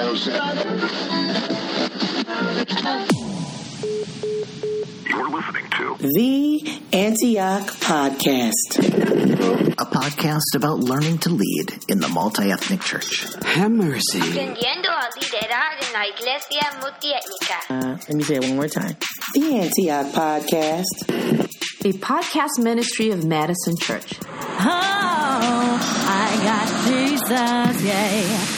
You're listening to The Antioch Podcast. A podcast about learning to lead in the multi-ethnic church. Have mercy. Aprendiendo a liderar en la iglesia multiétnica. Let me say it one more time. The Antioch Podcast. A podcast ministry of Madison Church. Oh, I got Jesus, yeah.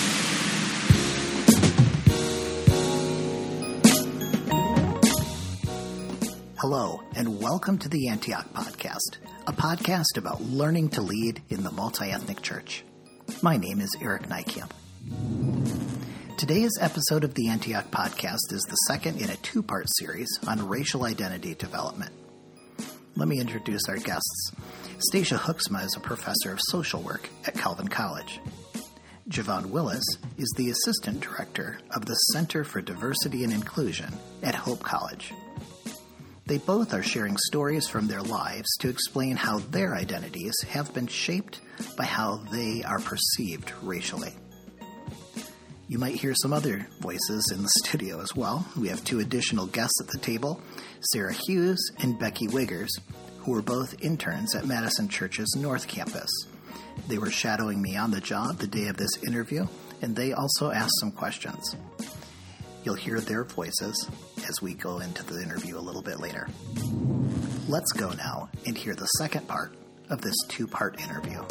Hello, and welcome to the Antioch Podcast, a podcast about learning to lead in the multi-ethnic church. My name is Eric Nykamp. Today's episode of the Antioch Podcast is the second in a two-part series on racial identity development. Let me introduce our guests. Stacia Hoeksma is a professor of social work at Calvin College. Javon Willis is the assistant director of the Center for Diversity and Inclusion at Hope College. They both are sharing stories from their lives to explain how their identities have been shaped by how they are perceived racially. You might hear some other voices in the studio as well. We have two additional guests at the table, Sarah Hughes and Becky Wiggers, who were both interns at Madison Church's North Campus. They were shadowing me on the job the day of this interview, and they also asked some questions. You'll hear their voices as we go into the interview a little bit later. Let's go now and hear the second part of this two-part interview.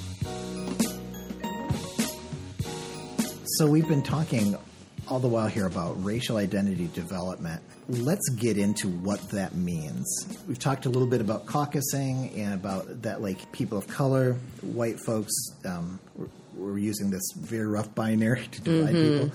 So we've been talking all the while here about racial identity development. Let's get into what that means. We've talked a little bit about caucusing and about that, like, people of color, white folks, we're using this very rough binary to divide people.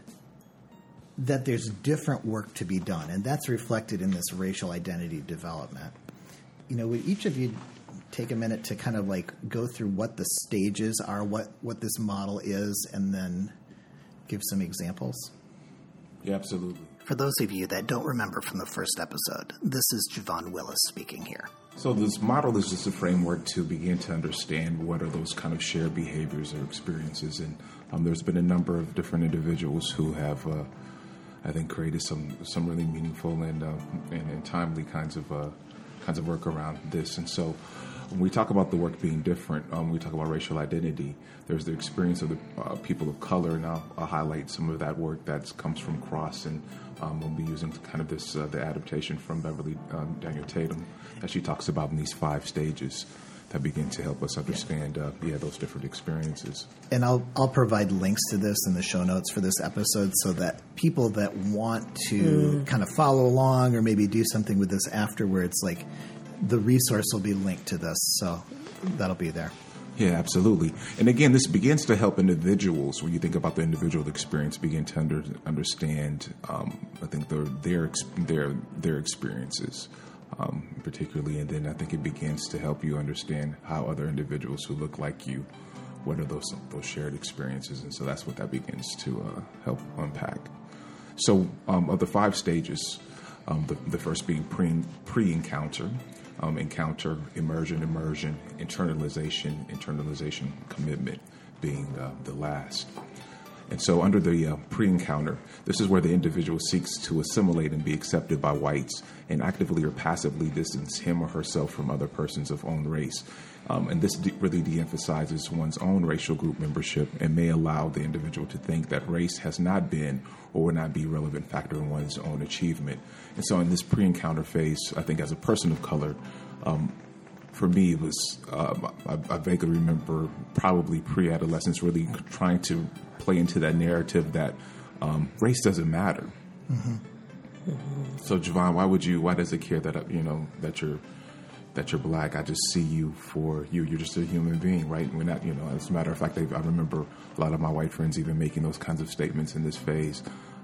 That there's different work to be done, and that's reflected in this racial identity development. You know, would each of you take a minute to kind of like go through what the stages are, what this model is, and then give some examples? Yeah, absolutely. For those of you that don't remember from the first episode, this is Javon Willis speaking here. So this model is just a framework to begin to understand what are those kind of shared behaviors or experiences. And there's been a number of different individuals who have I think created some really meaningful and timely kinds of work around this. And so when we talk about the work being different, we talk about racial identity. There's the experience of the people of color, and I'll highlight some of that work that comes from Cross, and we'll be using kind of this the adaptation from Beverly Daniel Tatum that she talks about in these 5 stages that begin to help us understand those different experiences. And I'll provide links to this in the show notes for this episode so that people that want to kind of follow along or maybe do something with this afterwards, like the resource will be linked to this, so that'll be there. Yeah, absolutely. And again, this begins to help individuals, when you think about the individual experience, begin to understand, I think, their experiences. Particularly, and then I think it begins to help you understand how other individuals who look like you, what are those shared experiences, and so that's what that begins to help unpack. So, of the 5 stages, the first being pre-encounter, encounter, immersion, internalization, commitment being the last. And so under the pre-encounter, this is where the individual seeks to assimilate and be accepted by whites and actively or passively distance him or herself from other persons of own race. And this really de-emphasizes one's own racial group membership and may allow the individual to think that race has not been or will not be a relevant factor in one's own achievement. And so in this pre-encounter phase, I think as a person of color, for me, it was, I vaguely remember probably pre-adolescence really trying to play into that narrative that race doesn't matter. Mm-hmm. So, Javon, why does it care that you're black? I just see you for you. You're just a human being, right? We're not, as a matter of fact, I remember a lot of my white friends even making those kinds of statements in this phase.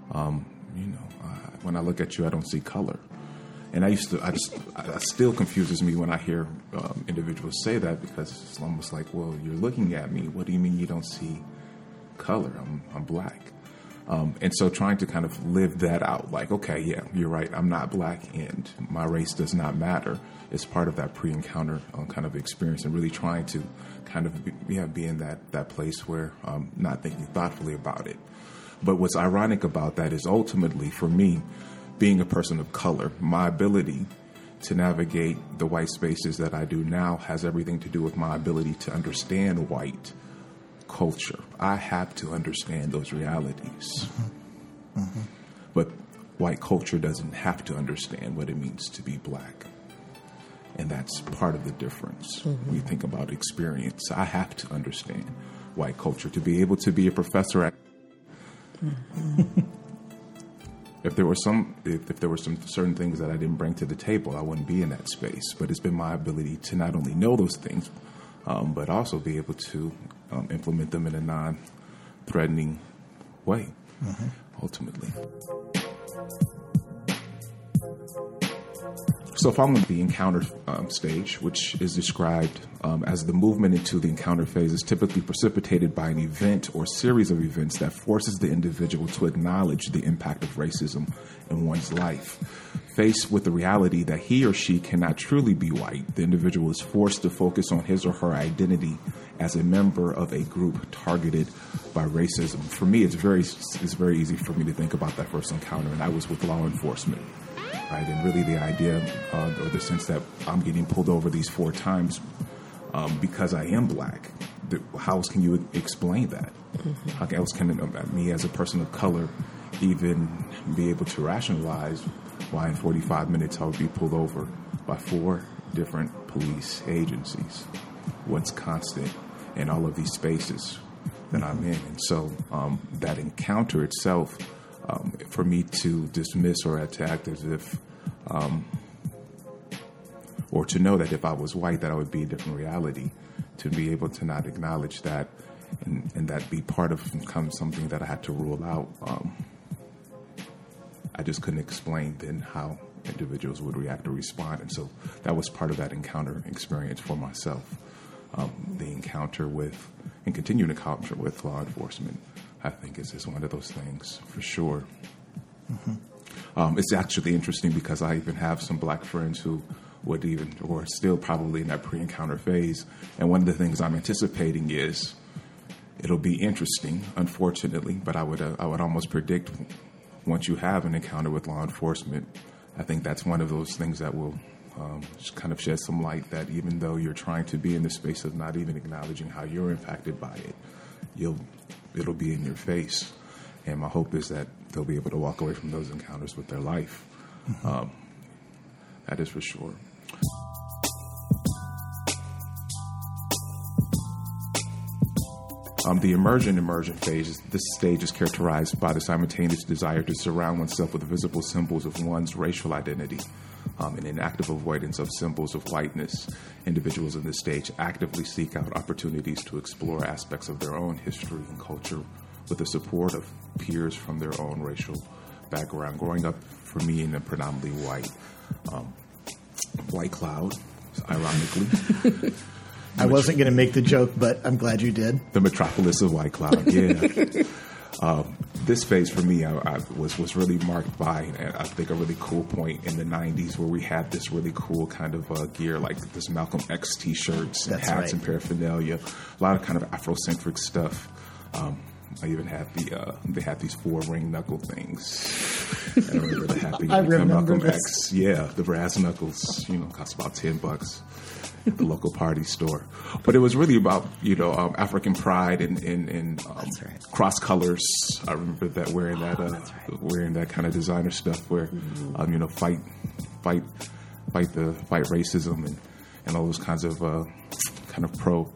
When I look at you, I don't see color. And it still confuses me when I hear individuals say that, because it's almost like, well, you're looking at me. What do you mean you don't see color? I'm black. And so trying to kind of live that out, like, okay, yeah, you're right. I'm not black and my race does not matter. It's part of that pre-encounter kind of experience, and really trying to kind of be in that place where I'm not thinking thoughtfully about it. But what's ironic about that is ultimately, for me, being a person of color, my ability to navigate the white spaces that I do now has everything to do with my ability to understand white culture. I have to understand those realities. But white culture doesn't have to understand what it means to be black. And that's part of the difference. When you think about experience, I have to understand white culture to be able to be a professor at If there were some certain things that I didn't bring to the table, I wouldn't be in that space. But it's been my ability to not only know those things, but also be able to implement them in a non-threatening way, ultimately. So following the encounter stage, which is described as the movement into the encounter phase, is typically precipitated by an event or series of events that forces the individual to acknowledge the impact of racism in one's life. Faced with the reality that he or she cannot truly be white, the individual is forced to focus on his or her identity as a member of a group targeted by racism. For me, it's very easy for me to think about that first encounter, and that was with law enforcement. Right, and really the idea or the sense that I'm getting pulled over these 4 times because I am black. How else can you explain that? How else can me as a person of color even be able to rationalize why in 45 minutes I would be pulled over by 4 different police agencies? What's constant in all of these spaces that I'm in? And so that encounter itself, for me to dismiss or to act as if, or to know that if I was white, that I would be a different reality, to be able to not acknowledge that and that be part of something that I had to rule out. I just couldn't explain then how individuals would react or respond. And so that was part of that encounter experience for myself. The encounter with and continued encounter with law enforcement, I think is just one of those things for sure. It's actually interesting because I even have some black friends who would even, or still probably in that pre-encounter phase. And one of the things I'm anticipating is it'll be interesting, unfortunately, but I would almost predict once you have an encounter with law enforcement, I think that's one of those things that will just kind of shed some light that even though you're trying to be in the space of not even acknowledging how you're impacted by it, it'll be in your face. And my hope is that they'll be able to walk away from those encounters with their life. That is for sure. The emergent phase, this stage is characterized by the simultaneous desire to surround oneself with visible symbols of one's racial identity and an active avoidance of symbols of whiteness. Individuals in this stage actively seek out opportunities to explore aspects of their own history and culture with the support of peers from their own racial background. Growing up, for me, in a predominantly white cloud, ironically. I wasn't going to make the joke, but I'm glad you did. The metropolis of White Cloud, yeah. This phase for me was really marked by, I think, a really cool point in the 90s where we had this really cool kind of gear, like this Malcolm X T-shirts and hats and paraphernalia, a lot of kind of Afrocentric stuff. I even had they had these 4-ring knuckle things. I remember the happy Malcolm X. Yeah, the brass knuckles, cost about $10 at the local party store. But it was really about, African pride and cross colors. I remember that wearing that kind of designer stuff where, fight racism and all those kinds of kind of pro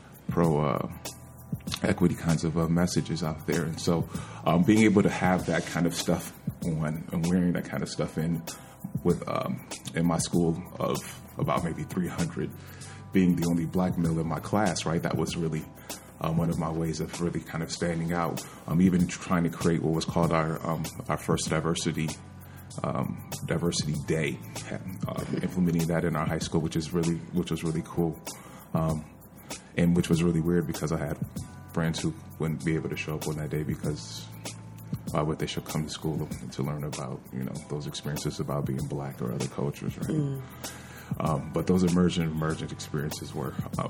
equity kinds of messages out there. And so being able to have that kind of stuff on and wearing that kind of stuff in my school of about maybe 300, being the only black male in my class, right? That was really one of my ways of really kind of standing out. Even trying to create what was called our first diversity day, implementing that in our high school, which was really cool, and which was really weird because I had friends who wouldn't be able to show up on that day because why would they should come to school to learn about those experiences about being black or other cultures, right? But those emergent experiences were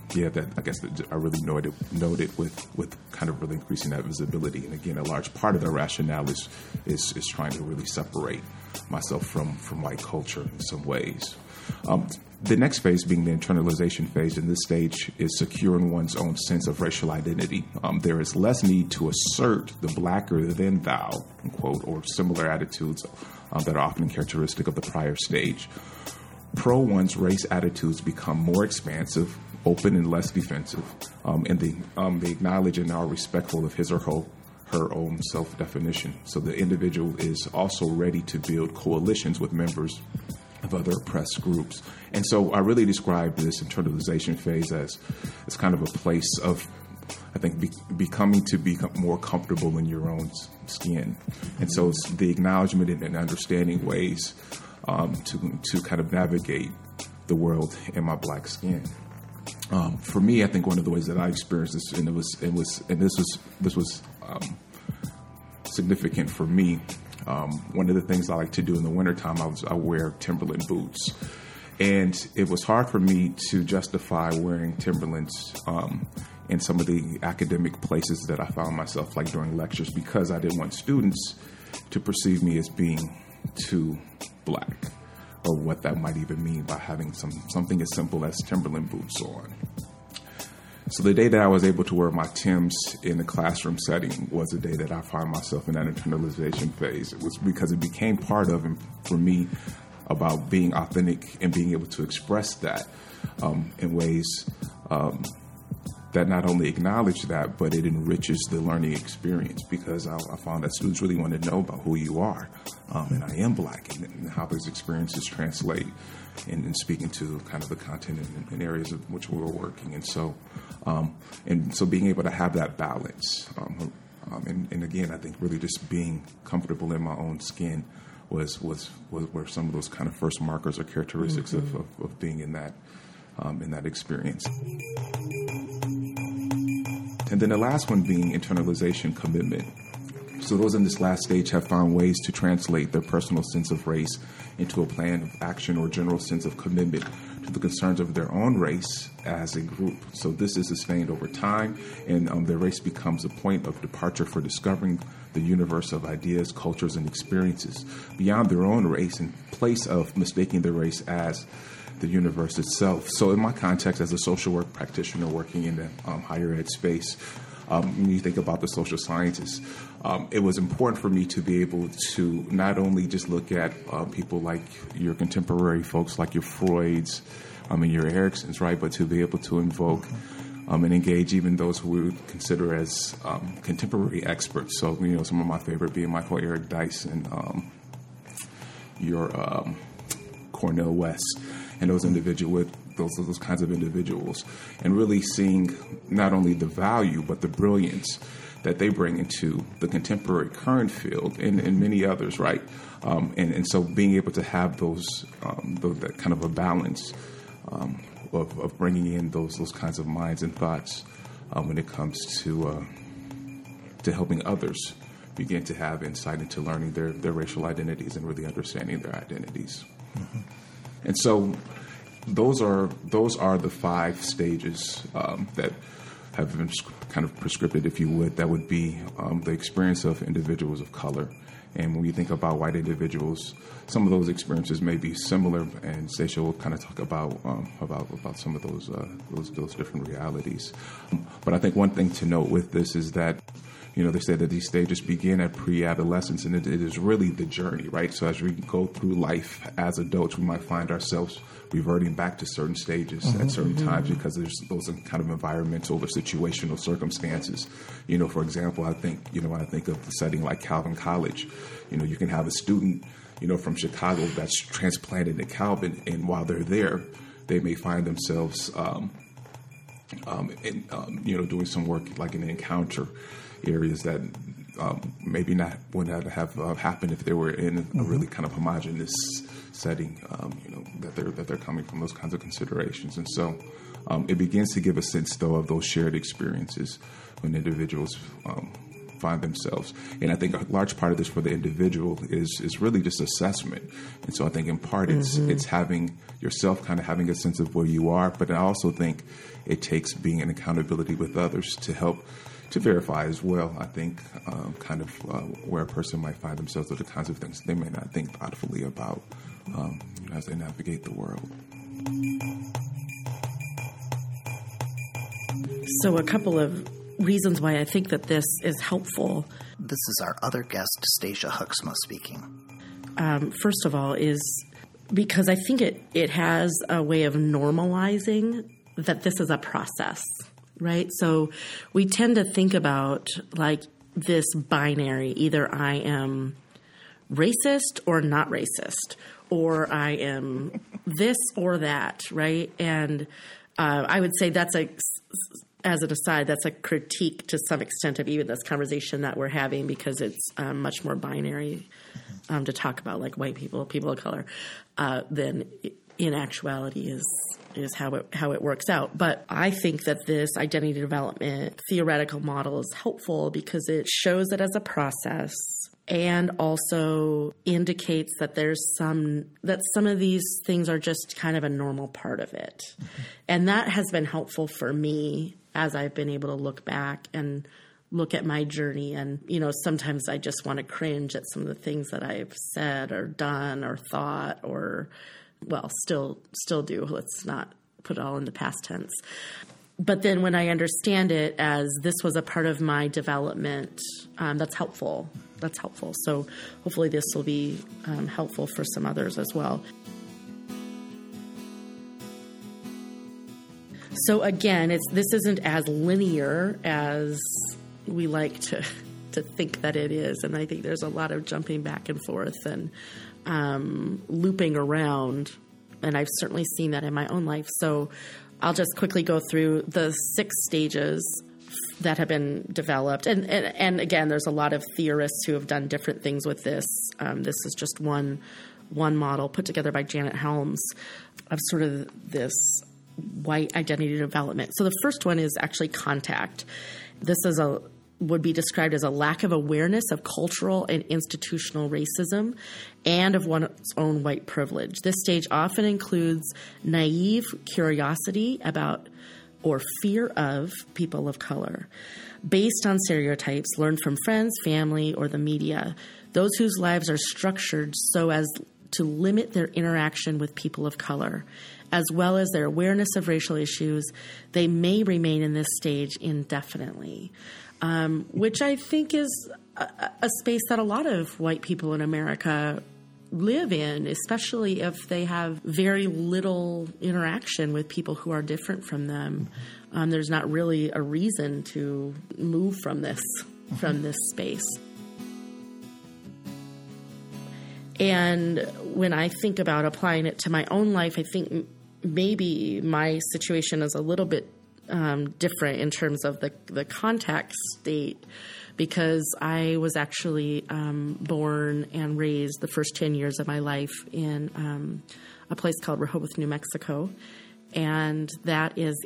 that I guess that I really noted with kind of really increasing that visibility. And again, a large part of the rationale is trying to really separate myself from white culture in some ways. The next phase being the internalization phase, and this stage is securing one's own sense of racial identity. There is less need to assert the blacker than thou, unquote, or similar attitudes that are often characteristic of the prior stage. Pro one's race attitudes become more expansive, open, and less defensive, and they acknowledge and are respectful of his or her own self-definition. So the individual is also ready to build coalitions with members of other oppressed groups. And so I really describe this internalization phase as kind of a place of, I think, becoming more comfortable in your own skin. And so it's the acknowledgement and understanding ways to kind of navigate the world in my black skin. For me, I think one of the ways that I experienced this, and this was significant for me. One of the things I like to do in the wintertime, I wear Timberland boots. And it was hard for me to justify wearing Timberlands in some of the academic places that I found myself, like during lectures, because I didn't want students to perceive me as being too black, or what that might even mean by having something as simple as Timberland boots on. So the day that I was able to wear my Timbs in the classroom setting was the day that I found myself in that internalization phase. It was because it became part of, and for me, about being authentic and being able to express that in ways that not only acknowledge that, but it enriches the learning experience, because I found that students really want to know about who you are. And I am black, and how those experiences translate in speaking to kind of the content and areas of which we were working. And so being able to have that balance, and again, I think really just being comfortable in my own skin were some of those kind of first markers or characteristics of being in that experience. And then the last one being internalization commitment. So those in this last stage have found ways to translate their personal sense of race into a plan of action or general sense of commitment to the concerns of their own race as a group. So this is sustained over time, and their race becomes a point of departure for discovering the universe of ideas, cultures, and experiences beyond their own race, in place of mistaking their race as the universe itself. So in my context as a social work practitioner working in the higher ed space, when you think about the social sciences, it was important for me to be able to not only just look at people like your contemporary folks, like your Freuds and your Eriksons, right, but to be able to invoke and engage even those who we would consider as contemporary experts. So, some of my favorite being Michael Eric Dice and your Cornel West, and those those kinds of individuals, and really seeing not only the value but the brilliance that they bring into the contemporary current field and many others, right? And so being able to have that kind of a balance of bringing in those kinds of minds and thoughts when it comes to helping others begin to have insight into learning their racial identities and really understanding their identities. Mm-hmm. And so those are the 5 stages that have been kind of prescripted, if you would. That would be the experience of individuals of color. And when you think about white individuals, some of those experiences may be similar, and Stacia will kind of talk about some of those different realities. But I think one thing to note with this is that, they say that these stages begin at pre-adolescence, and it is really the journey, right? So as we go through life as adults, we might find ourselves reverting back to certain stages at certain times, because there's those kind of environmental or situational circumstances. For example, I think, when I think of the setting like Calvin College, you can have a student, from Chicago that's transplanted to Calvin, and while they're there, they may find themselves, doing some work like in Encounter areas that maybe not would have happened if they were in a really kind of homogenous setting, that they're coming from those kinds of considerations. And so it begins to give a sense, though, of those shared experiences when individuals find themselves. And I think a large part of this for the individual is really just assessment. And so I think in part it's having yourself kind of having a sense of where you are, but I also think it takes being in accountability with others to help to verify as well. I think where a person might find themselves, or the kinds of things they may not think thoughtfully about as they navigate the world. So a couple of reasons why I think that this is helpful. This is our other guest, Stacia Hooksma, speaking. First of all, is because I think it has a way of normalizing that this is a process, right? So we tend to think about like this binary, either I am racist or not racist, or I am this or that, right? And I would say that's as an aside, that's a critique to some extent of even this conversation that we're having, because it's much more binary to talk about like white people, people of color, than in actuality is how it works out. But I think that this identity development theoretical model is helpful because it shows it as a process and also indicates that some of these things are just kind of a normal part of it. Mm-hmm. And that has been helpful for me as I've been able to look back and look at my journey. And, sometimes I just want to cringe at some of the things that I've said or done or thought or, well, still do. Let's not put it all into past tense. But then when I understand it as this was a part of my development, that's helpful. That's helpful. So hopefully this will be helpful for some others as well. So again, this isn't as linear as we like to think that it is. And I think there's a lot of jumping back and forth and looping around. And I've certainly seen that in my own life. So I'll just quickly go through the 6 stages that have been developed. And again, there's a lot of theorists who have done different things with this. This is just one model put together by Janet Helms of sort of this white identity development. So the first one is actually contact. This would be described as a lack of awareness of cultural and institutional racism and of one's own white privilege. This stage often includes naive curiosity about or fear of people of color, based on stereotypes learned from friends, family, or the media, those whose lives are structured so as to limit their interaction with people of color, as well as their awareness of racial issues. They may remain in this stage indefinitely, which I think is a space that a lot of white people in America live in, especially if they have very little interaction with people who are different from them. There's not really a reason to move from this space. And when I think about applying it to my own life, I think maybe my situation is a little bit different in terms of the contact state, because I was actually born and raised the first 10 years of my life in a place called Rehoboth, New Mexico. And that is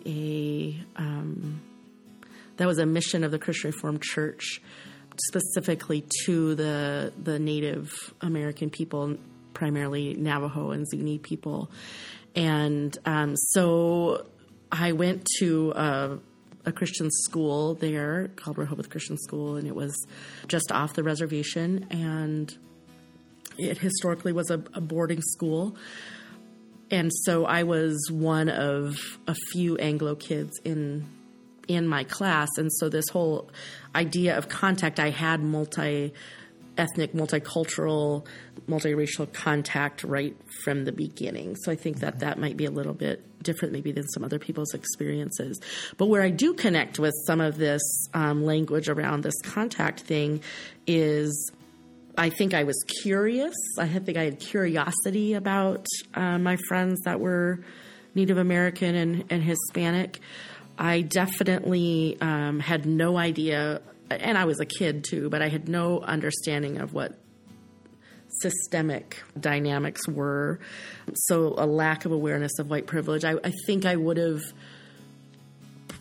that was a mission of the Christian Reformed Church, specifically to the Native American people, primarily Navajo and Zuni people. And so I went to a Christian school there called Rehoboth Christian School, and it was just off the reservation, and it historically was a boarding school. And so I was one of a few Anglo kids in my class. And so this whole idea of contact, I had multi-ethnic, multicultural, multiracial contact right from the beginning. So I think that might be a little bit different maybe than some other people's experiences. But where I do connect with some of this language around this contact thing is I think I was curious. I think I had curiosity about my friends that were Native American and Hispanic. I definitely had no idea, and I was a kid too, but I had no understanding of what systemic dynamics were. So a lack of awareness of white privilege. I think I would have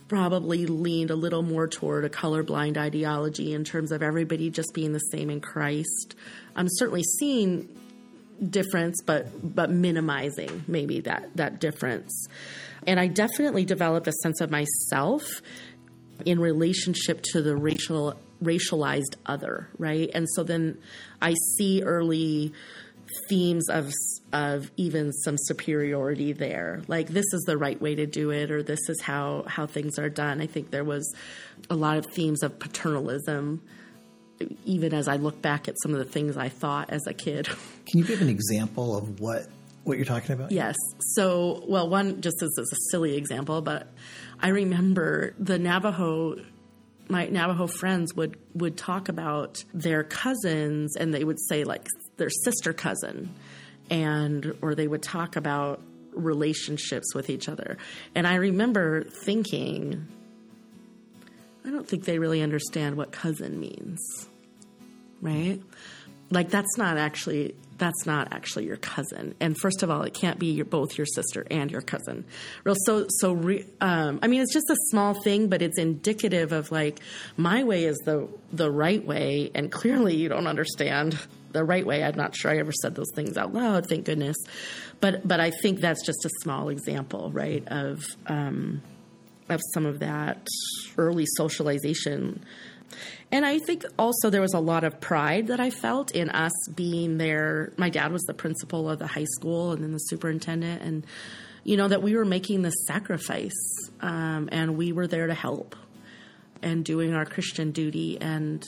probably leaned a little more toward a colorblind ideology in terms of everybody just being the same in Christ. I'm certainly seeing difference, but minimizing maybe that difference. And I definitely developed a sense of myself in relationship to the racialized other, right? And so then I see early themes of even some superiority there. Like, this is the right way to do it, or this is how things are done. I think there was a lot of themes of paternalism, even as I look back at some of the things I thought as a kid. Can you give an example of what you're talking about? Yes. So, well, one just as a silly example, but I remember my Navajo friends would talk about their cousins, and they would say like their sister cousin, or they would talk about relationships with each other. And I remember thinking, I don't think they really understand what cousin means, right? Like, that's not actually your cousin. And first of all, it can't be both your sister and your cousin. I mean, it's just a small thing, but it's indicative of like, my way is the right way, and clearly you don't understand the right way. I'm not sure I ever said those things out loud, thank goodness. But I think that's just a small example, right, of some of that early socialization. And I think also there was a lot of pride that I felt in us being there. My dad was the principal of the high school and then the superintendent, and, that we were making this sacrifice, and we were there to help and doing our Christian duty. And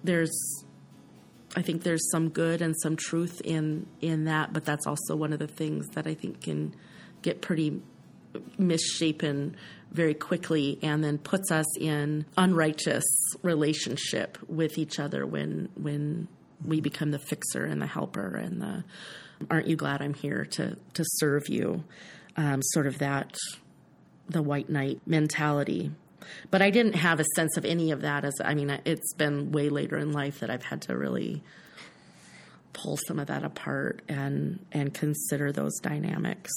I think there's some good and some truth in that, but that's also one of the things that I think can get pretty misshapen very quickly, and then puts us in unrighteous relationship with each other when we become the fixer and the helper and the aren't you glad I'm here to serve you, sort of the white knight mentality. But I didn't have a sense of any of that it's been way later in life that I've had to really pull some of that apart and consider those dynamics.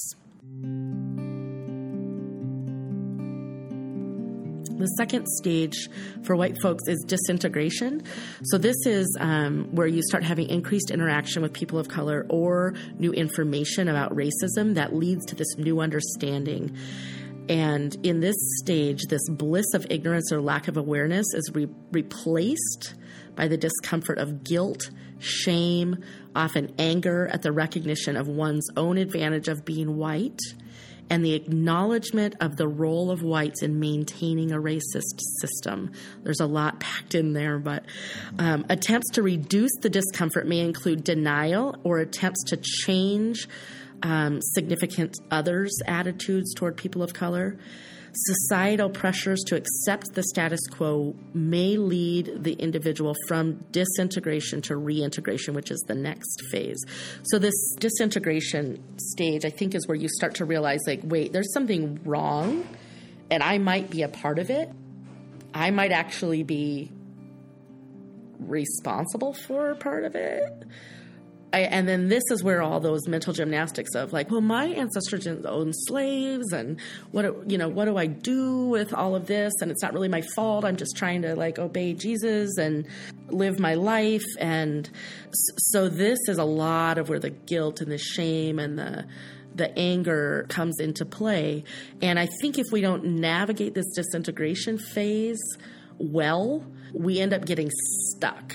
The second stage for white folks is disintegration. So this is where you start having increased interaction with people of color or new information about racism that leads to this new understanding. And in this stage, this bliss of ignorance or lack of awareness is replaced by the discomfort of guilt, shame, often anger at the recognition of one's own advantage of being white, and the acknowledgement of the role of whites in maintaining a racist system. There's a lot packed in there, but attempts to reduce the discomfort may include denial or attempts to change significant others' attitudes toward people of color. Societal pressures to accept the status quo may lead the individual from disintegration to reintegration, which is the next phase. So this disintegration stage, I think, is where you start to realize, like, wait, there's something wrong, and I might be a part of it. I might actually be responsible for part of it. And then this is where all those mental gymnastics of like, well, my ancestors didn't own slaves, and what do I do with all of this? And it's not really my fault. I'm just trying to like obey Jesus and live my life. And so this is a lot of where the guilt and the shame and the anger comes into play. And I think if we don't navigate this disintegration phase well, we end up getting stuck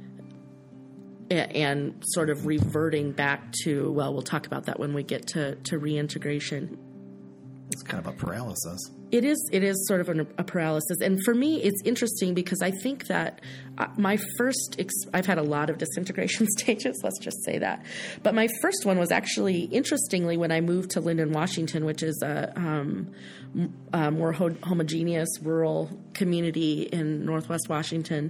and sort of reverting back to, well, we'll talk about that when we get to reintegration. It's kind of a paralysis. It is sort of a paralysis. And for me, it's interesting because I think that I've had a lot of disintegration stages, let's just say that. But my first one was actually, interestingly, when I moved to Lyndon, Washington, which is a more homogeneous rural community in Northwest Washington.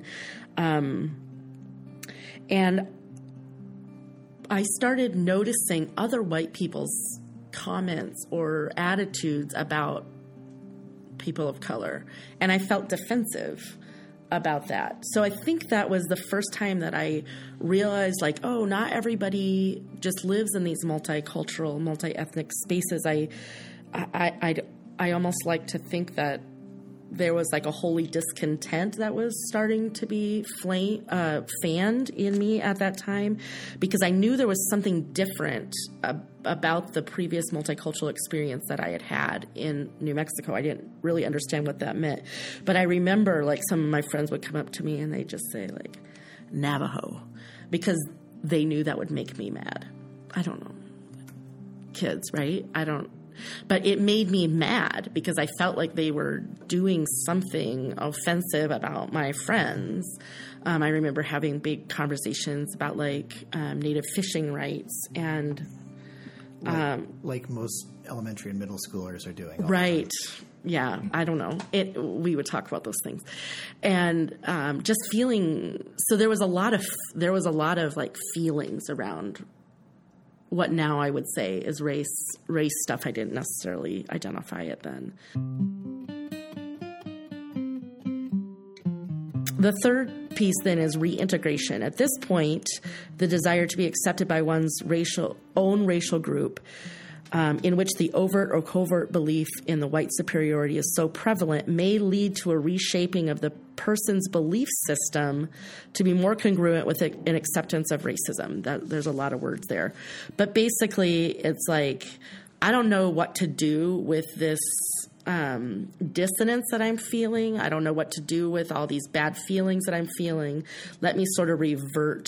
And I started noticing other white people's comments or attitudes about people of color, and I felt defensive about that. So I think that was the first time that I realized, like, oh, not everybody just lives in these multicultural, multi-ethnic spaces. I almost like to think that there was like a holy discontent that was starting to be fanned in me at that time, because I knew there was something different about the previous multicultural experience that I had had in New Mexico. I didn't really understand what that meant. But I remember like some of my friends would come up to me and they'd just say like Navajo, because they knew that would make me mad. I don't know. Kids, right? But it made me mad because I felt like they were doing something offensive about my friends. I remember having big conversations about like native fishing rights and like most elementary and middle schoolers are doing. Right. Yeah. I don't know. We would talk about those things, and just feeling. So there was a lot of like feelings around what now I would say is race stuff. I didn't necessarily identify it then. The third piece then is reintegration. At this point, the desire to be accepted by one's own racial group, in which the overt or covert belief in the white superiority is so prevalent, may lead to a reshaping of the person's belief system to be more congruent with an acceptance of racism. There's a lot of words there. But basically, it's like, I don't know what to do with this dissonance that I'm feeling. I don't know what to do with all these bad feelings that I'm feeling. Let me sort of revert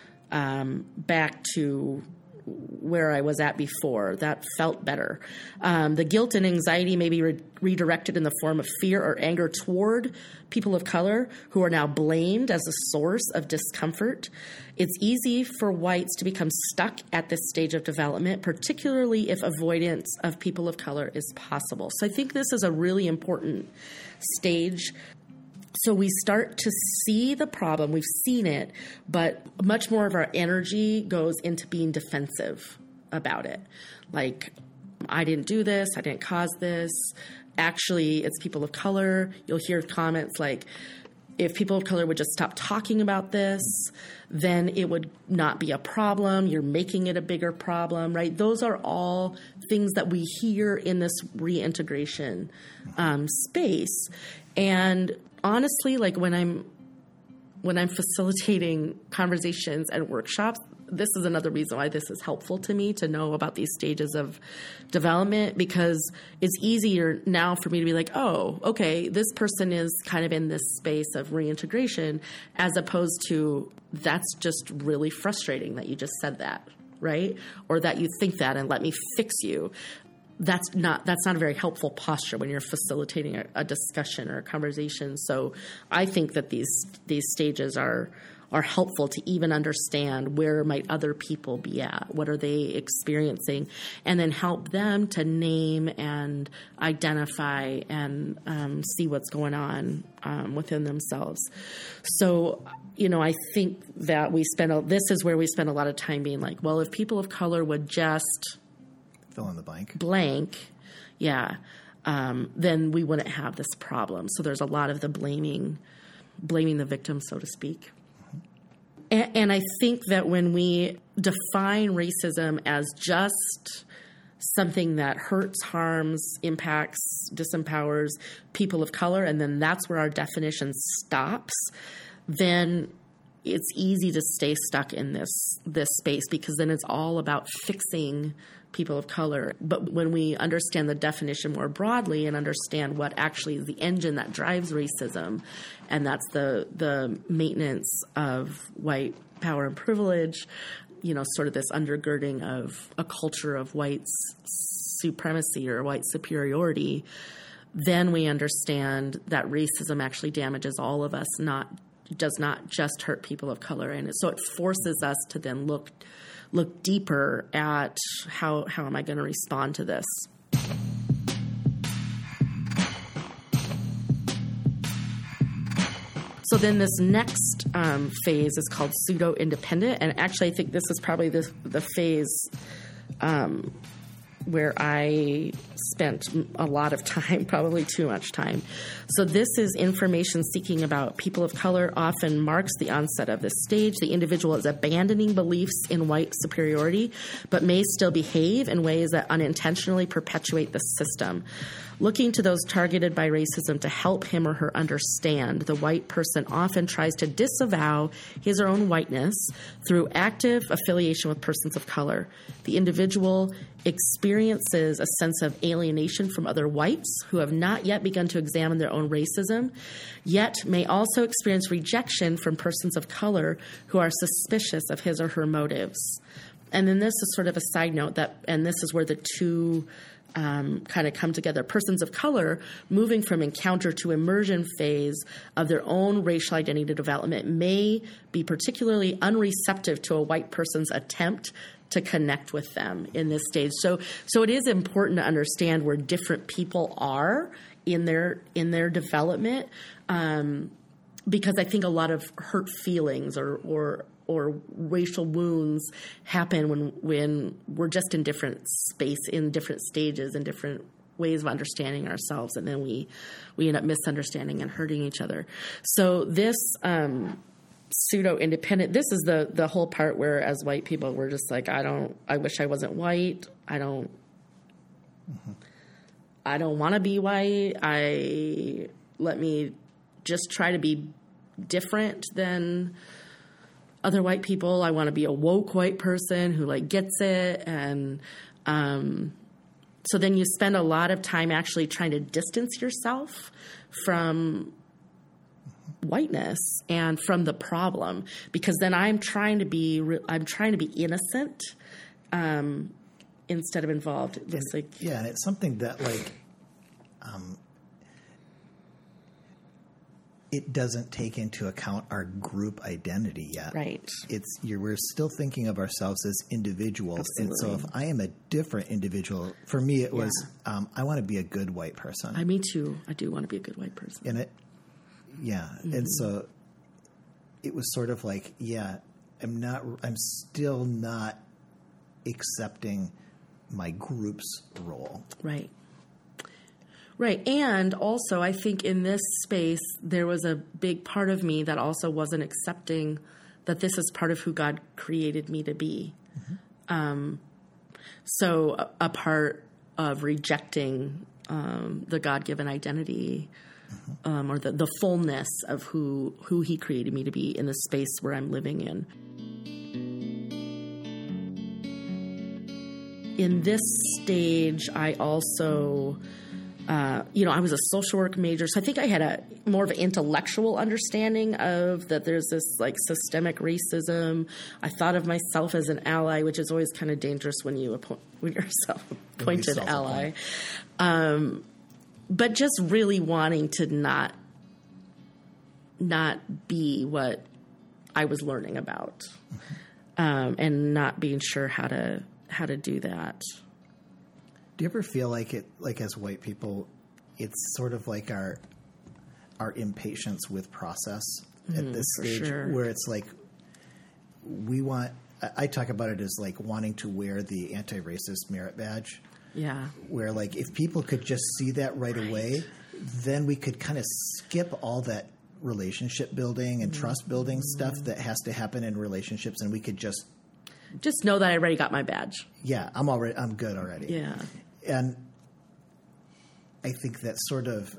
back to where I was at before. That felt better. The guilt and anxiety may be redirected in the form of fear or anger toward people of color who are now blamed as a source of discomfort. It's easy for whites to become stuck at this stage of development, particularly if avoidance of people of color is possible. So I think this is a really important stage. So we start to see the problem, we've seen it, but much more of our energy goes into being defensive about it. Like, I didn't do this, I didn't cause this. Actually, it's people of color. You'll hear comments like, if people of color would just stop talking about this, then it would not be a problem. You're making it a bigger problem, right? Those are all things that we hear in this reintegration space. And honestly, like when I'm facilitating conversations and workshops, this is another reason why this is helpful to me to know about these stages of development, because it's easier now for me to be like, oh, okay, this person is kind of in this space of reintegration, as opposed to that's just really frustrating that you just said that, right? Or that you think that and let me fix you. That's not a very helpful posture when you're facilitating a discussion or a conversation. So I think that these stages are helpful to even understand where might other people be at, what are they experiencing, and then help them to name and identify and see what's going on within themselves. So, I think that this is where we spend a lot of time being like, well, if people of color would just fill in the blank, yeah, then we wouldn't have this problem. So there's a lot of the blaming the victim, so to speak. And I think that when we define racism as just something that hurts, harms, impacts, disempowers people of color, and then that's where our definition stops, then it's easy to stay stuck in this space, because then it's all about fixing people of color. But when we understand the definition more broadly and understand what actually is the engine that drives racism, and that's the maintenance of white power and privilege, sort of this undergirding of a culture of white supremacy or white superiority, then we understand that racism actually damages all of us, does not just hurt people of color. And so it forces us to then look deeper at how am I going to respond to this. So then this next phase is called pseudo-independent. And actually, I think this is probably the phase where I spent a lot of time, probably too much time. So this is information seeking about people of color often marks the onset of this stage. The individual is abandoning beliefs in white superiority, but may still behave in ways that unintentionally perpetuate the system. Looking to those targeted by racism to help him or her understand, the white person often tries to disavow his or her own whiteness through active affiliation with persons of color. The individual experiences a sense of alienation from other whites who have not yet begun to examine their own racism, yet may also experience rejection from persons of color who are suspicious of his or her motives. And then this is sort of a side note and this is where the two kind of come together. Persons of color moving from encounter to immersion phase of their own racial identity development may be particularly unreceptive to a white person's attempt to connect with them in this stage. So it is important to understand where different people are in their development, because I think a lot of hurt feelings or racial wounds happen when we're just in different space, in different stages, in different ways of understanding ourselves, and then we end up misunderstanding and hurting each other. So this pseudo-independent, this is the whole part where as white people we're just like, I wish I wasn't white. I don't want to be white. Let me just try to be different than other white people. I want to be a woke white person who like gets it. And so then you spend a lot of time actually trying to distance yourself from whiteness and from the problem, because then I'm trying to be innocent instead of involved. It's and it's something that it doesn't take into account our group identity yet. Right. We're still thinking of ourselves as individuals. Absolutely. And so if I am a different individual, for me it was, I want to be a good white person. Me too. I do want to be a good white person. And and so it was sort of like, I'm still not accepting my group's role. Right. Right. And also, I think in this space, there was a big part of me that also wasn't accepting that this is part of who God created me to be. Mm-hmm. So a part of rejecting the God-given identity, or the fullness of who he created me to be in the space where I'm living in. In this stage, I also... I was a social work major, so I think I had a more of an intellectual understanding of that there's this like systemic racism. I thought of myself as an ally, which is always kind of dangerous when you're a self-appointed ally. But just really wanting to not be what I was learning about, and not being sure how to do that. Do you ever feel like as white people, it's sort of like our impatience with process at this stage, sure. Where it's like I talk about it as like wanting to wear the anti-racist merit badge. Yeah. Where like if people could just see that right away, then we could kind of skip all that relationship building and trust building stuff that has to happen in relationships, and we could just know that I already got my badge. Yeah, I'm good already. Yeah. And I think that sort of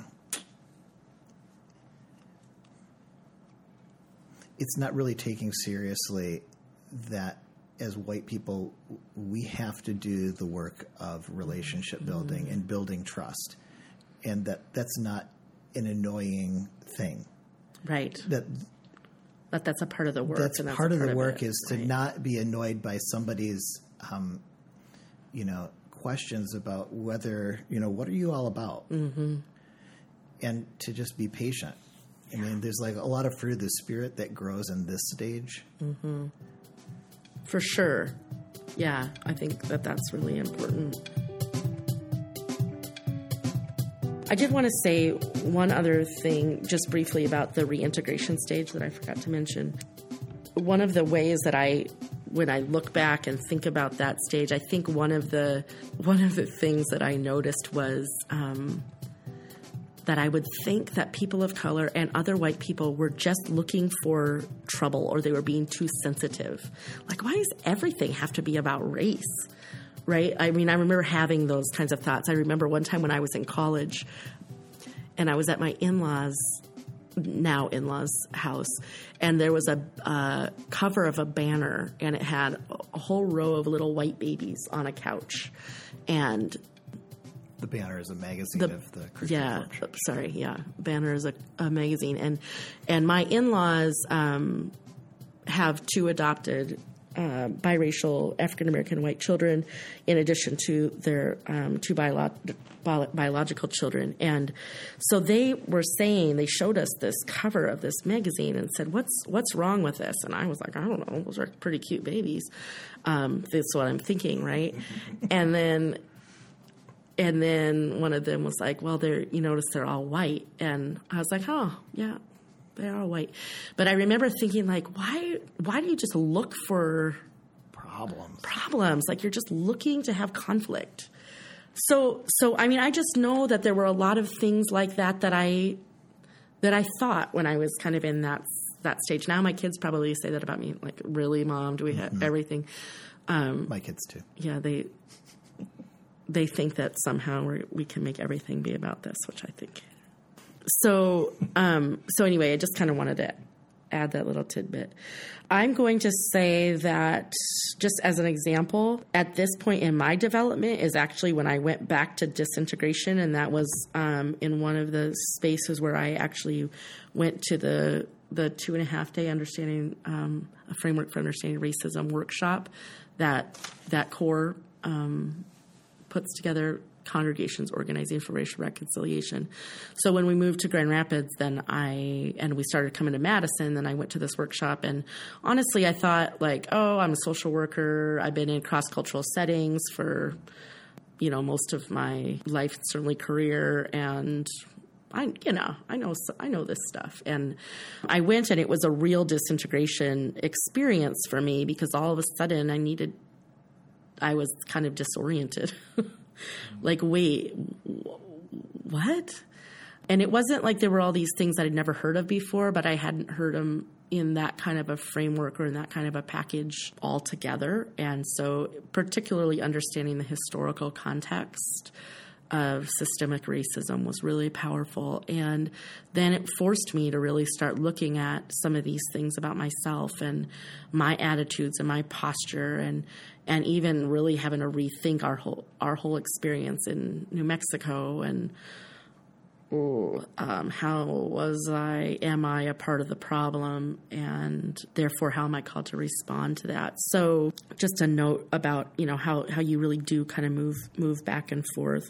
it's not really taking seriously that as white people we have to do the work of relationship building and building trust, and that's not an annoying thing. Right. That's a part of the work. That's part of the work is to not be annoyed by somebody's questions about whether, what are you all about? Mm-hmm. And to just be patient. I mean, there's like a lot of fruit of the Spirit that grows in this stage. Mm-hmm. For sure. Yeah, I think that's really important. I did want to say one other thing just briefly about the reintegration stage that I forgot to mention. One of the ways that when I look back and think about that stage, I think one of the things that I noticed was that I would think that people of color and other white people were just looking for trouble, or they were being too sensitive. Like, why does everything have to be about race? right? I mean, I remember having those kinds of thoughts. I remember one time when I was in college and I was at my now in-laws house, and there was a cover of a banner, and it had a whole row of little white babies on a couch. And the Banner is a magazine of the Christian Church. Banner is a magazine. And my in-laws have 2 adopted biracial African-American white children in addition to their 2 biological children. And so they were saying, they showed us this cover of this magazine and said, what's wrong with this? And I was like, I don't know. Those are pretty cute babies. That's what I'm thinking, right? And then one of them was like, well, you notice they're all white. And I was like, oh, yeah, they are all white. But I remember thinking, like, why do you just look for problems? Like, you're just looking to have conflict. So I mean, I just know that there were a lot of things like that I thought when I was kind of in that stage. Now my kids probably say that about me, like, really, Mom, do we have everything? My kids too. Yeah, they think that somehow we can make everything be about this, which I think. So anyway, I just kind of wanted to add that little tidbit. I'm going to say that, just as an example, at this point in my development is actually when I went back to disintegration, and that was in one of the spaces where I actually went to the 2.5-day understanding a framework for understanding racism workshop that CORE puts together, Congregations Organizing for Racial Reconciliation. So when we moved to Grand Rapids, and we started coming to Madison, then I went to this workshop, and honestly, I thought, like, oh, I'm a social worker. I've been in cross-cultural settings for, most of my life, certainly career, and I know this stuff. And I went, and it was a real disintegration experience for me, because all of a sudden I was kind of disoriented. Like, wait, what? And it wasn't like there were all these things that I'd never heard of before, but I hadn't heard them in that kind of a framework or in that kind of a package altogether. And so particularly understanding the historical context of systemic racism was really powerful. And then it forced me to really start looking at some of these things about myself and my attitudes and my posture, and even really having to rethink our whole experience in New Mexico, and am I a part of the problem, and therefore how am I called to respond to that? So just a note about, how you really do kind of move back and forth.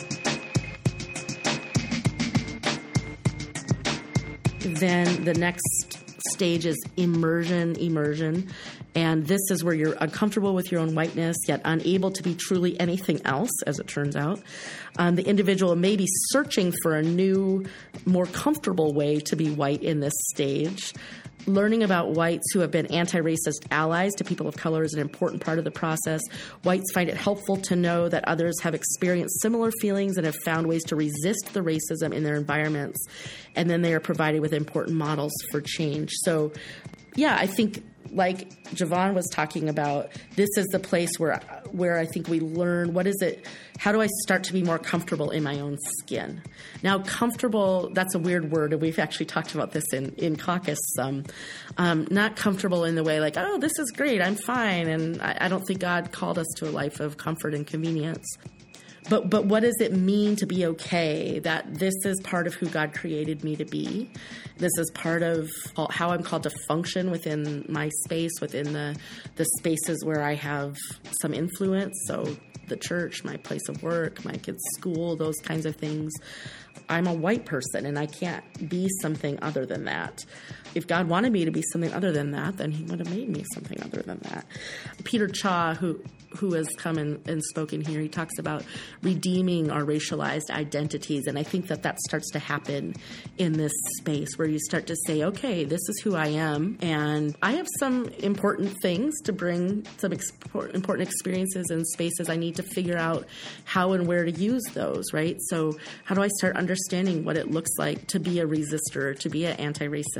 Then the next stage is immersion. And this is where you're uncomfortable with your own whiteness, yet unable to be truly anything else, as it turns out. The individual may be searching for a new, more comfortable way to be white in this stage. Learning about whites who have been anti-racist allies to people of color is an important part of the process. Whites find it helpful to know that others have experienced similar feelings and have found ways to resist the racism in their environments. And then they are provided with important models for change. So, yeah, I think, like Javon was talking about, this is the place where I think we learn, how do I start to be more comfortable in my own skin? Now, comfortable, that's a weird word, and we've actually talked about this in caucus some. Not comfortable in the way like, oh, this is great, I'm fine, and I don't think God called us to a life of comfort and convenience. But what does it mean to be okay, that this is part of who God created me to be? This is part of how I'm called to function within my space, within the spaces where I have some influence. So the church, my place of work, my kids' school, those kinds of things. I'm a white person, and I can't be something other than that. If God wanted me to be something other than that, then he would have made me something other than that. Peter Cha, who has come and spoken here, he talks about redeeming our racialized identities. And I think that starts to happen in this space where you start to say, okay, this is who I am. And I have some important things to bring, some important experiences and spaces. I need to figure out how and where to use those, right? So how do I start understanding what it looks like to be a resistor, to be an anti-racist?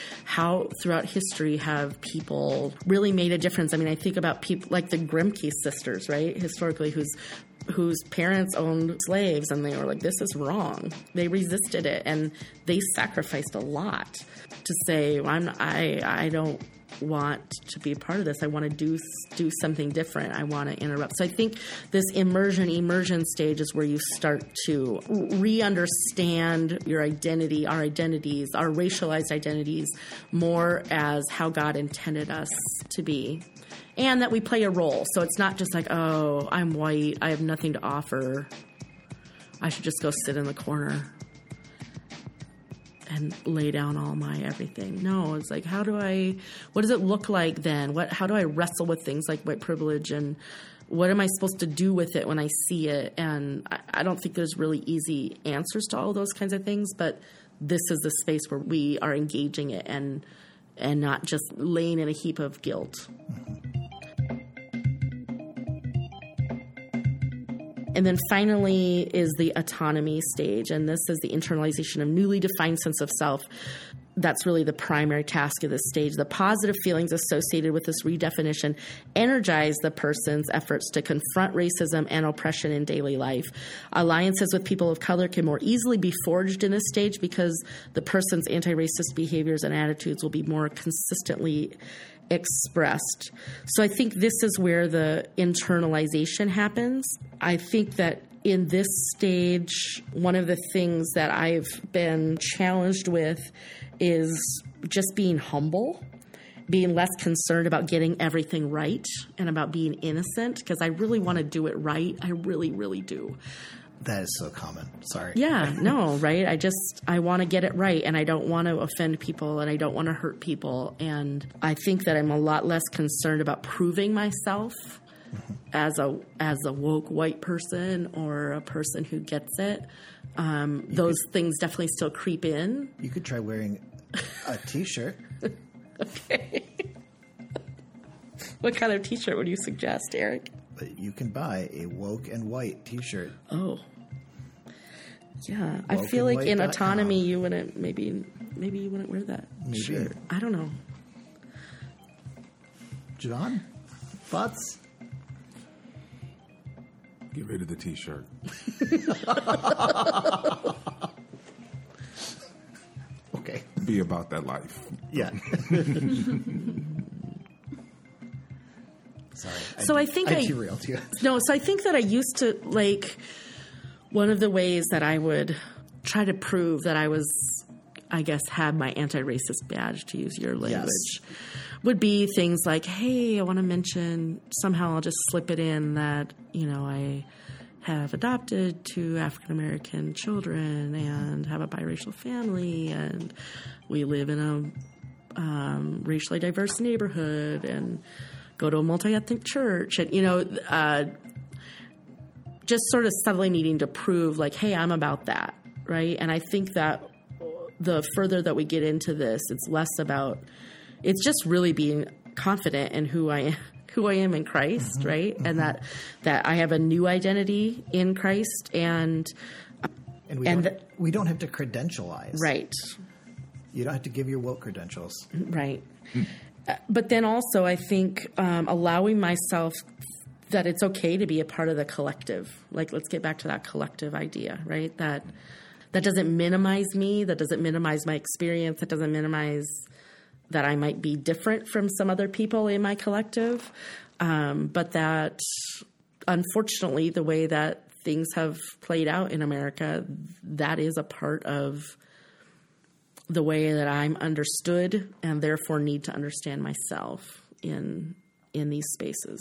how throughout history have people really made a difference. I mean, I think about people like the Grimke sisters, right? Historically, whose parents owned slaves, and they were like, this is wrong. They resisted it, and they sacrificed a lot to say, I don't want to be a part of this. I want to do something different. I want to interrupt. So I think this immersion stage is where you start to re-understand your identity, our identities, our racialized identities, more as how God intended us to be. And that we play a role. So it's not just like, oh, I'm white, I have nothing to offer, I should just go sit in the corner and lay down all my everything. No, it's like, what does it look like then? How do I wrestle with things like white privilege, and what am I supposed to do with it when I see it? And I don't think there's really easy answers to all those kinds of things, but this is the space where we are engaging it and not just laying in a heap of guilt. And then finally is the autonomy stage, and this is the internalization of newly defined sense of self. That's really the primary task of this stage. The positive feelings associated with this redefinition energize the person's efforts to confront racism and oppression in daily life. Alliances with people of color can more easily be forged in this stage because the person's anti-racist behaviors and attitudes will be more consistently expressed. So I think this is where the internalization happens. I think that in this stage, one of the things that I've been challenged with is just being humble, being less concerned about getting everything right and about being innocent, because I really want to do it right. I really, really do. That is so common. Sorry. Yeah, no, right? I want to get it right, and I don't want to offend people, and I don't want to hurt people. And I think that I'm a lot less concerned about proving myself as a woke white person or a person who gets it. Those things definitely still creep in. You could try wearing a T-shirt. Okay. What kind of T-shirt would you suggest, Eric? You can buy a woke and white T-shirt. Oh, yeah. I feel like in autonomy, you wouldn't. Maybe you wouldn't wear that shirt. I don't know. John, thoughts? Get rid of the T-shirt. Okay. Be about that life. Yeah. Sorry. I think I derailed you. No, so I think that I used to, like, one of the ways that I would try to prove that I was, I guess, had my anti-racist badge, to use your language, would be things like, hey, I want to mention, somehow I'll just slip it in that, I have adopted 2 African-American children and have a biracial family, and we live in a racially diverse neighborhood, and go to a multi-ethnic church, and, just sort of subtly needing to prove, like, hey, I'm about that, right? And I think that the further that we get into this, it's less about, it's just really being confident in who I am in Christ, right? And that I have a new identity in Christ, and we don't have to credentialize. Right. You don't have to give your woke credentials. Right. But then also, I think allowing myself that it's okay to be a part of the collective. Like, let's get back to that collective idea, right? That doesn't minimize me. That doesn't minimize my experience. That doesn't minimize that I might be different from some other people in my collective. But that, unfortunately, the way that things have played out in America, that is a part of the way that I'm understood, and therefore need to understand myself in these spaces.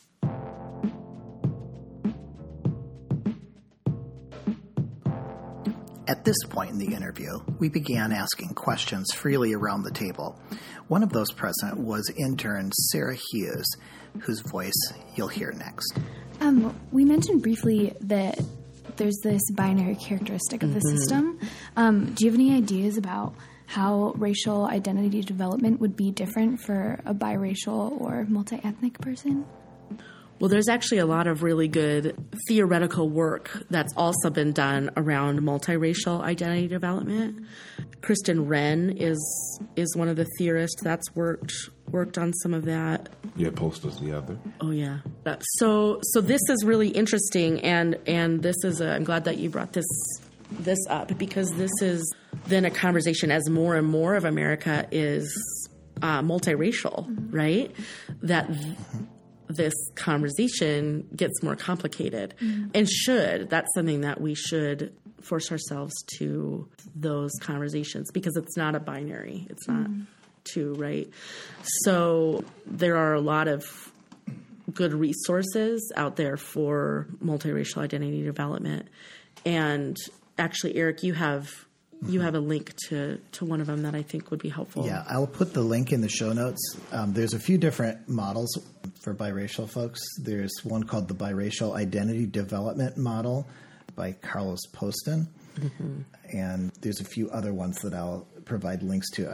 At this point in the interview, we began asking questions freely around the table. One of those present was intern Sarah Hughes, whose voice you'll hear next. We mentioned briefly that there's this binary characteristic of the system. Do you have any ideas about how racial identity development would be different for a biracial or multi-ethnic person? Well, there's actually a lot of really good theoretical work that's also been done around multiracial identity development. Kristen Wren is one of the theorists that's worked on some of that. Yeah, Postle's the other. Oh yeah. So this is really interesting, and this is I'm glad that you brought this up, because this is then a conversation as more and more of America is multiracial, right? That this conversation gets more complicated, and that's something that we should force ourselves to those conversations, because it's not a binary. It's not two, right? So there are a lot of good resources out there for multiracial identity development. And actually, Eric, you have a link to one of them that I think would be helpful. Yeah, I'll put the link in the show notes. There's a few different models for biracial folks. There's one called the Biracial Identity Development Model by Carlos Poston. And there's a few other ones that I'll provide links to.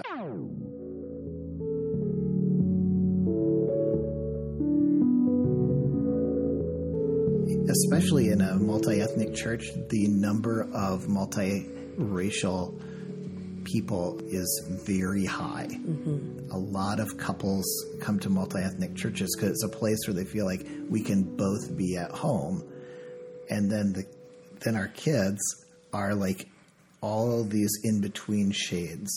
Especially in a multi-ethnic church, the number of multiracial people is very high. A lot of couples come to multi-ethnic churches because it's a place where they feel like we can both be at home, and then our kids are like all of these in-between shades,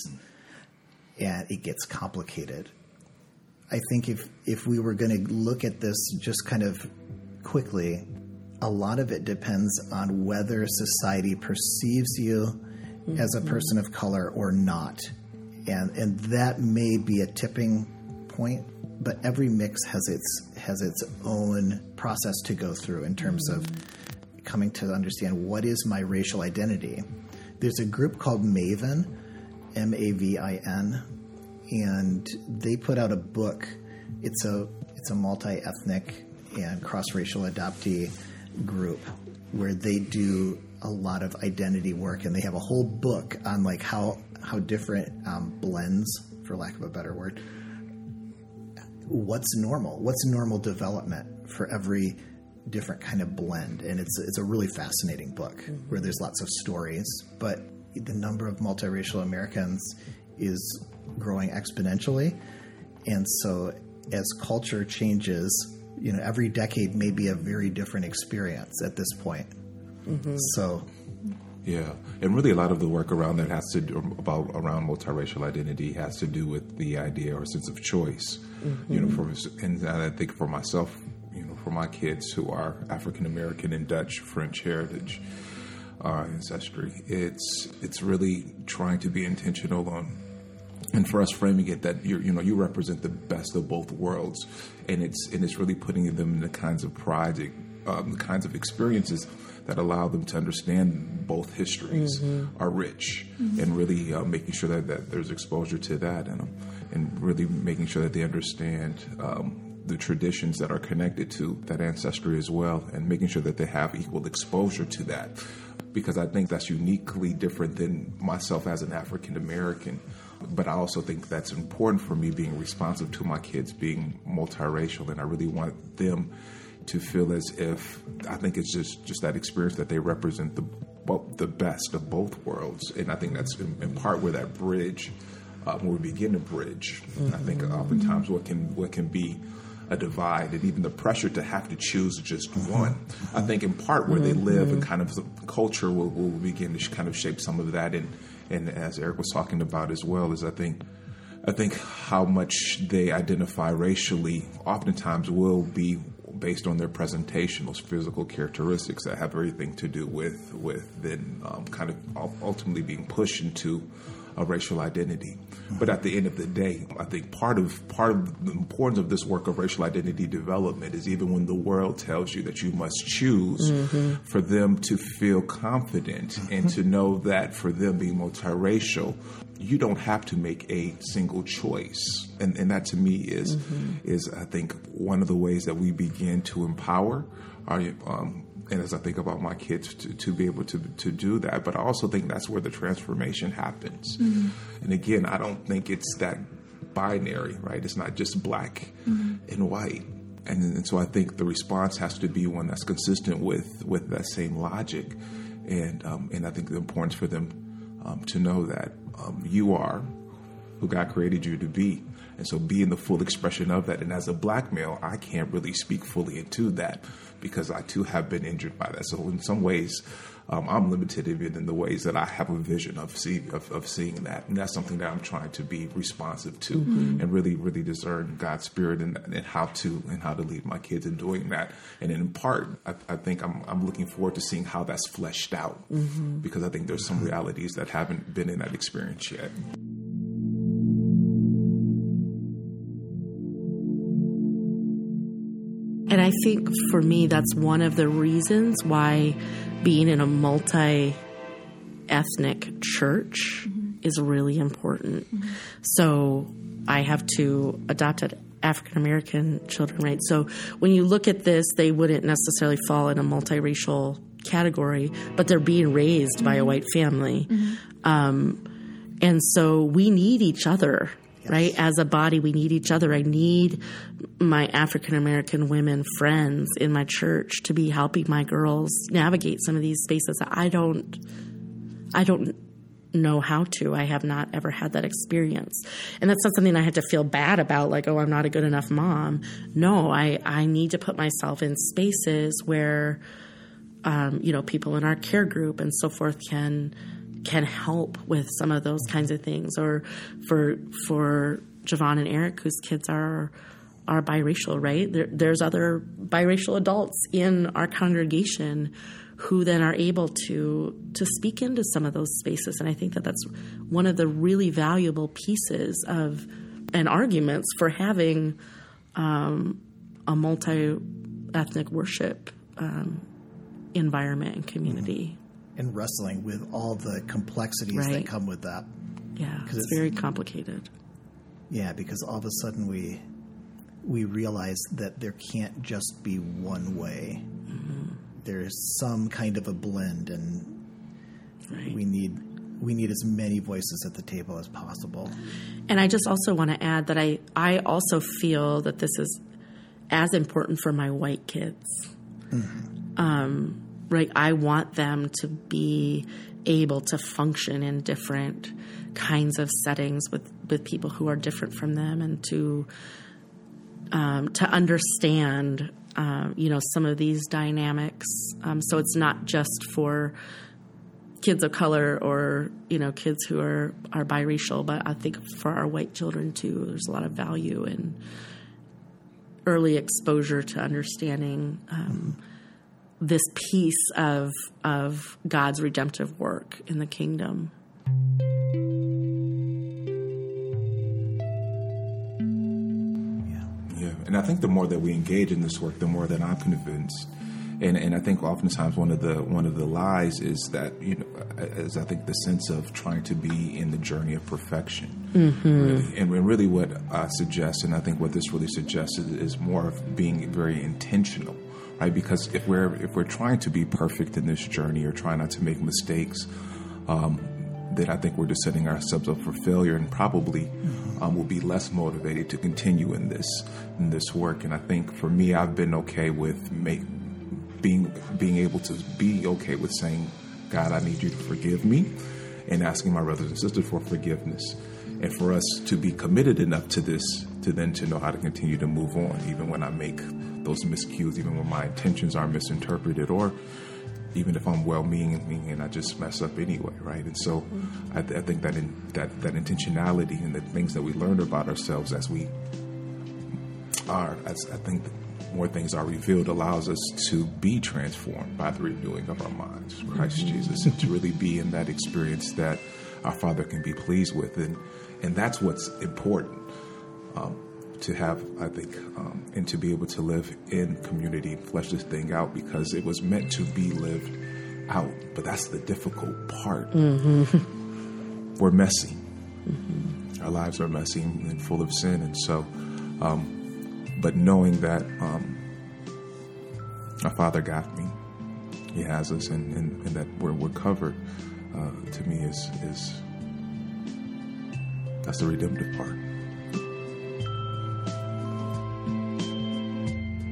and it gets complicated. I think if we were going to look at this just kind of quickly, a lot of it depends on whether society perceives you as a person of color or not. And that may be a tipping point, but every mix has its own process to go through in terms of coming to understand what is my racial identity. There's a group called Mavin, M-A-V-I-N, and they put out a book. It's a multi-ethnic and cross-racial adoptee group where they do a lot of identity work, and they have a whole book on like how different blends, for lack of a better word, what's normal development for every different kind of blend. And it's a really fascinating book where there's lots of stories, but the number of multiracial Americans is growing exponentially. And so as culture changes, every decade may be a very different experience at this point. So, yeah, and really a lot of the work around that around multiracial identity has to do with the idea or sense of choice. And I think for myself, for my kids who are African American and Dutch, French heritage ancestry, it's really trying to be intentional on. And for us, framing it that you represent the best of both worlds, and it's really putting them in the kinds of pride, the kinds of experiences that allow them to understand both histories are rich, and really making sure that there's exposure to that, and really making sure that they understand the traditions that are connected to that ancestry as well, and making sure that they have equal exposure to that, because I think that's uniquely different than myself as an African American. But I also think that's important for me being responsive to my kids being multiracial, and I really want them to feel as if, I think it's just that experience that they represent the best of both worlds. And I think that's in part where that bridge, when we begin to bridge, I think oftentimes what can be a divide, and even the pressure to have to choose just one. I think in part where they live and kind of the culture will begin to kind of shape some of that. And as Eric was talking about as well, is I think how much they identify racially oftentimes will be based on their presentation, those physical characteristics that have everything to do with then kind of ultimately being pushed into a racial identity. But at the end of the day, I think part of the importance of this work of racial identity development is even when the world tells you that you must choose, for them to feel confident and to know that for them being multiracial, you don't have to make a single choice. And that to me is I think one of the ways that we begin to empower our and as I think about my kids to be able to do that, but I also think that's where the transformation happens. And again, I don't think it's that binary, right? It's not just black and white. And so I think the response has to be one that's consistent with that same logic. And I think the importance for them to know that you are who God created you to be. And so being the full expression of that. And as a black male, I can't really speak fully into that because I too have been injured by that. So in some ways, I'm limited even in the ways that I have a vision of seeing that. And that's something that I'm trying to be responsive to and really, really discern God's spirit and how to lead my kids in doing that. And in part, I think I'm looking forward to seeing how that's fleshed out because I think there's some realities that haven't been in that experience yet. And I think for me, that's one of the reasons why being in a multi-ethnic church is really important. So I have two adopted African-American children, right? So when you look at this, they wouldn't necessarily fall in a multiracial category, but they're being raised by a white family. And so we need each other. Right? As a body, we need each other. I need my African-American women friends in my church to be helping my girls navigate some of these spaces that I don't know how to. I have not ever had that experience. And that's not something I had to feel bad about, like, oh, I'm not a good enough mom. No, I need to put myself in spaces where, people in our care group and so forth can help with some of those kinds of things. Or for Javon and Eric, whose kids are biracial, right? There's other biracial adults in our congregation who then are able to speak into some of those spaces. And I think that that's one of the really valuable pieces of and arguments for having a multi-ethnic worship environment and community. And wrestling with all the complexities that come with that. Yeah, it's very complicated. Yeah, because all of a sudden we realize that there can't just be one way. There's some kind of a blend, and we need as many voices at the table as possible. And I just also want to add that I also feel that this is as important for my white kids. Right, I want them to be able to function in different kinds of settings with people who are different from them, and to understand, some of these dynamics. So it's not just for kids of color or kids who are biracial, but I think for our white children too. There's a lot of value in early exposure to understanding. This piece of God's redemptive work in the kingdom. Yeah. And I think the more that we engage in this work, the more that I'm convinced. And I think oftentimes one of the lies is that, is I think the sense of trying to be in the journey of perfection. Really. And really what I suggest, and I think what this really suggests is more of being very intentional. Right, because if we're trying to be perfect in this journey or trying not to make mistakes, then I think we're just setting ourselves up for failure, and probably will be less motivated to continue in this work. And I think for me, I've been okay with being able to be okay with saying, God, I need you to forgive me, and asking my brothers and sisters for forgiveness, and for us to be committed enough to this to know how to continue to move on, even when I make those miscues, even when my intentions are misinterpreted, or even if I'm well-meaning and I just mess up anyway, right? And so I think that that intentionality and the things that we learn about ourselves as I think more things are revealed, allows us to be transformed by the renewing of our minds, Christ Jesus, and to really be in that experience that our Father can be pleased with. And that's what's important. To have, I think, and to be able to live in community and flesh this thing out, because it was meant to be lived out. But that's the difficult part. We're messy. Our lives are messy and full of sin. And so, but knowing that our Father got me, He has us, and that we're covered, to me is that's the redemptive part.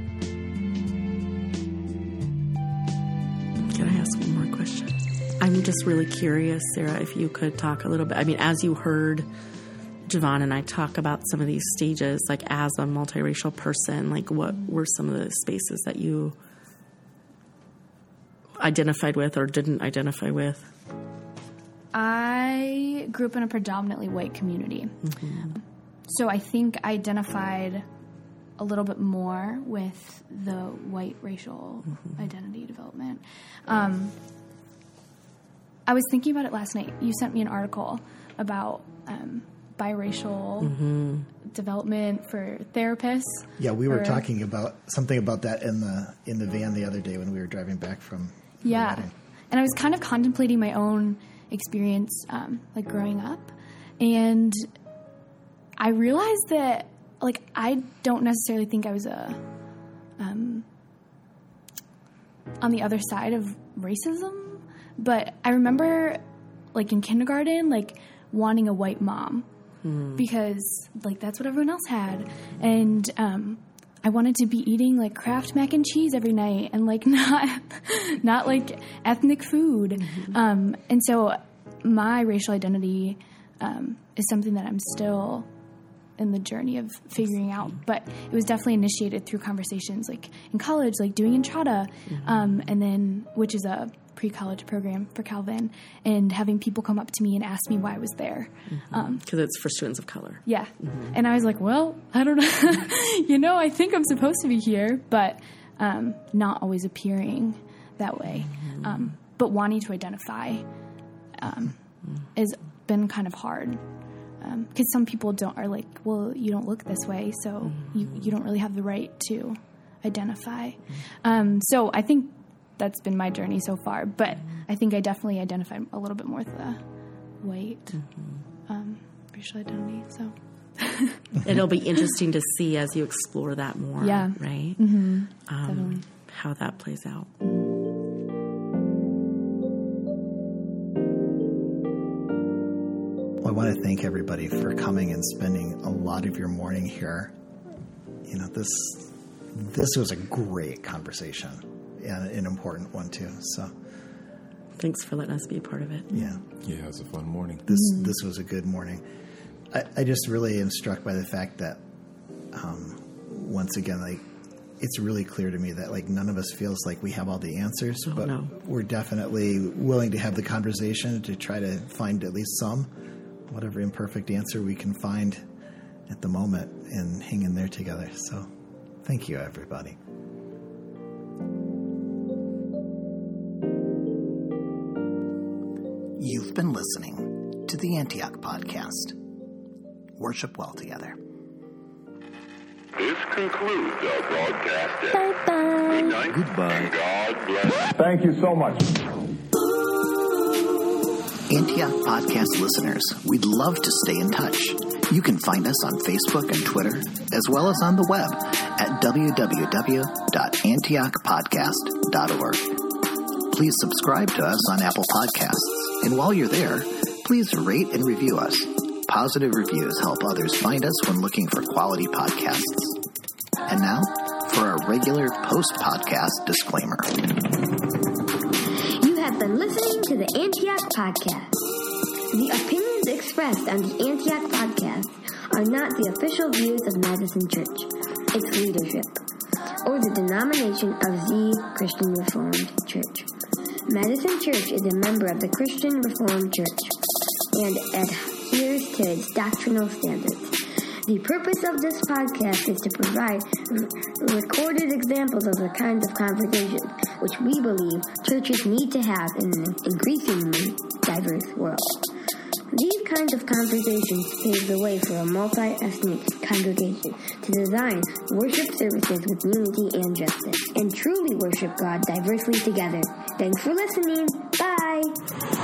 just really curious, Sarah, if you could talk a little bit. I mean, as you heard Javon and I talk about some of these stages, like as a multiracial person, like what were some of the spaces that you identified with or didn't identify with? I grew up in a predominantly white community. Mm-hmm. So I think I identified a little bit more with the white racial identity development. I was thinking about it last night. You sent me an article about biracial development for therapists. Yeah, we were talking about something about that in the van the other day when we were driving back from the wedding. And I was kind of contemplating my own experience, like growing up, and I realized that, like, I don't necessarily think I was on the other side of racism, but I remember, like, in kindergarten, like, wanting a white mom because, like, that's what everyone else had, and I wanted to be eating, like, Kraft mac and cheese every night and, like, not like ethnic food, and so my racial identity is something that I'm still in the journey of figuring out, but it was definitely initiated through conversations, like in college, like doing Entrada, and then, which is a pre-college program for Calvin, and having people come up to me and ask me why I was there. Because it's for students of color. Yeah. And I was like, well, I don't know. I think I'm supposed to be here, but not always appearing that way. But wanting to identify has been kind of hard. Because some people are like, well, you don't look this way, so you don't really have the right to identify. So I think that's been my journey so far, but I think I definitely identified a little bit more with the white racial identity. So it'll be interesting to see as you explore that more, right? Definitely. How that plays out. I want to thank everybody for coming and spending a lot of your morning here. This was a great conversation and an important one too. So, thanks for letting us be a part of it. Yeah, it was a fun morning. This was a good morning. I just really am struck by the fact that once again, like, it's really clear to me that, like, none of us feels like we have all the answers, but we're definitely willing to have the conversation to try to find at least whatever imperfect answer we can find at the moment, and hang in there together. So thank you, everybody. You've been listening to the Antioch Podcast. Worship well together. This concludes our broadcast. Bye-bye. Good night. Goodbye. And God bless. Thank you so much. Antioch Podcast listeners, we'd love to stay in touch. You can find us on Facebook and Twitter, as well as on the web at www.antiochpodcast.org. Please subscribe to us on Apple Podcasts, and while you're there, please rate and review us. Positive reviews help others find us when looking for quality podcasts. And now, for our regular post-podcast disclaimer. You have been listening to the Antioch Podcast. The opinions expressed on the Antioch Podcast are not the official views of Madison Church, its leadership, or the denomination of the Christian Reformed Church. Madison Church is a member of the Christian Reformed Church and adheres to its doctrinal standards. The purpose of this podcast is to provide recorded examples of the kind of conversation which we believe churches need to have in an increasingly diverse world. These kinds of conversations pave the way for a multi-ethnic congregation to design worship services with unity and justice, and truly worship God diversely together. Thanks for listening. Bye!